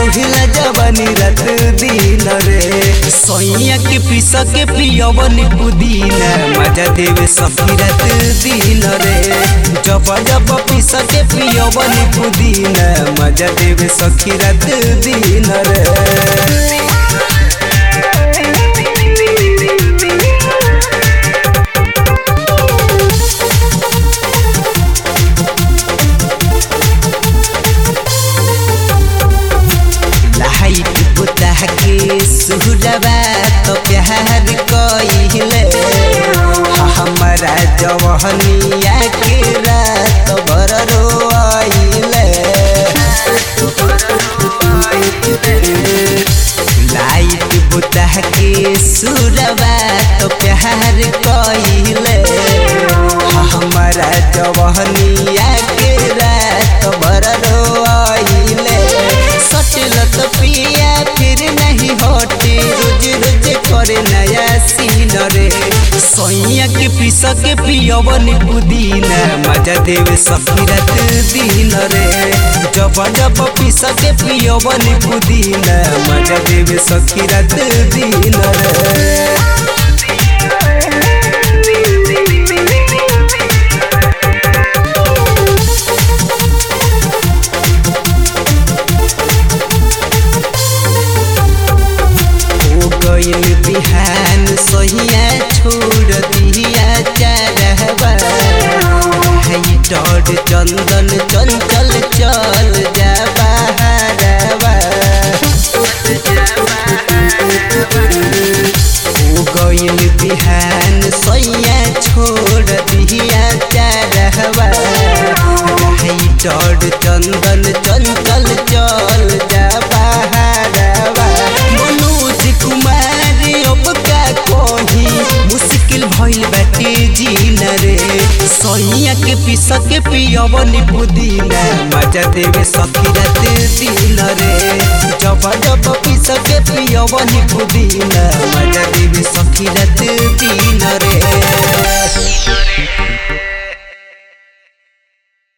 उहिला जवानी रात दिन रे सोइया के पीस के पियवन पुदीना मजा देवे सखी रात दिन रे जब जब पीस के पियवन पुदीना मजा देवे सखी रात दिन रे। सुहरबा तो प्यार कइले हमारा जवहनिया के रात भर रोइले लाइट बुता के सुरबा तो प्यार कइले हमारा जवहनिया के रात भर रोइले सटलत पिया फिर नहीं हटे रोज रोज करे नया सीन रे सोइया के पीस के पियवन पुदीना मजा देवे सखी रात दिन रे जब जब पीस के पियवन पुदीना मजा देवे सखी रात दिन रे। बिहान सोहिया छोड़ दिया चारहबा डर चंदन चंचल चल जा बहारबा गइल बिहान सोहिया छोड़ दिया चारहबा डर चंदन चंचल चल जा बहारबा मनोज कुमार मुश्किल भइल बाटे जीना रे सोइया के पीस के पियवन पुदीना मजा देवे सखी रात दिन रे जब जब पीस के पियवन पुदीना मजा देवे सखी रात दिन रे।